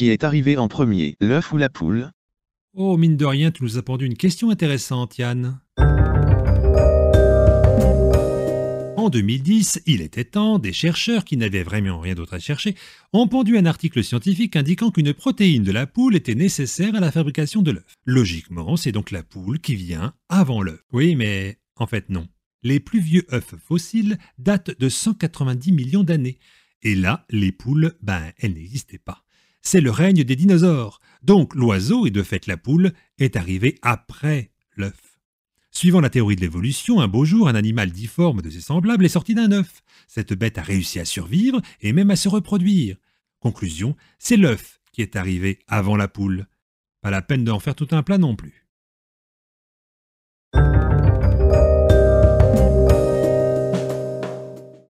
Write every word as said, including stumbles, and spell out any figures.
qui est arrivé en premier, l'œuf ou la poule? Oh, mine de rien, tu nous as pondu une question intéressante, Yann. En deux mille dix, il était temps, des chercheurs qui n'avaient vraiment rien d'autre à chercher ont pondu un article scientifique indiquant qu'une protéine de la poule était nécessaire à la fabrication de l'œuf. Logiquement, c'est donc la poule qui vient avant l'œuf. Oui, mais en fait non. Les plus vieux œufs fossiles datent de cent quatre-vingt-dix millions d'années. Et là, les poules, ben, elles n'existaient pas. C'est le règne des dinosaures. Donc l'oiseau, et de fait la poule, est arrivé après l'œuf. Suivant la théorie de l'évolution, un beau jour, un animal difforme de ses semblables est sorti d'un œuf. Cette bête a réussi à survivre et même à se reproduire. Conclusion, c'est l'œuf qui est arrivé avant la poule. Pas la peine d'en faire tout un plat non plus.